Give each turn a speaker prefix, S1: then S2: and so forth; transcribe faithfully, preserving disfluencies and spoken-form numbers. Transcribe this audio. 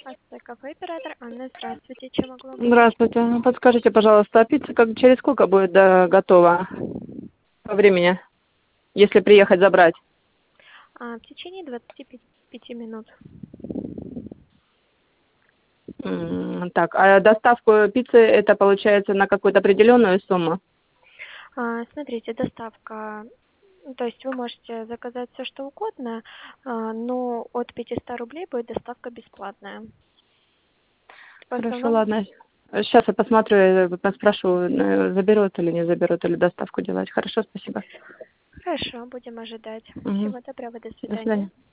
S1: Астра кафе, оператор Анна, здравствуйте, чем могу вам помочь?
S2: Здравствуйте. Подскажите, пожалуйста, а пицца как, через сколько будет да, готова по времени, если приехать забрать?
S1: А, в течение двадцати пяти минут.
S2: М, Так, а доставку пиццы это получается на какую-то определенную сумму?
S1: А, смотрите, доставка, ну, то есть вы можете заказать все что угодно, а, но от пятисот рублей будет доставка бесплатная. В
S2: Хорошо,
S1: основном,
S2: ладно. Сейчас я посмотрю, э, спрошу, э, заберут или не заберут, или доставку делать. Хорошо, спасибо.
S1: хорошо, будем ожидать.
S2: Мгм.
S1: Всего доброго, до
S2: До
S1: свидания.
S2: свидания.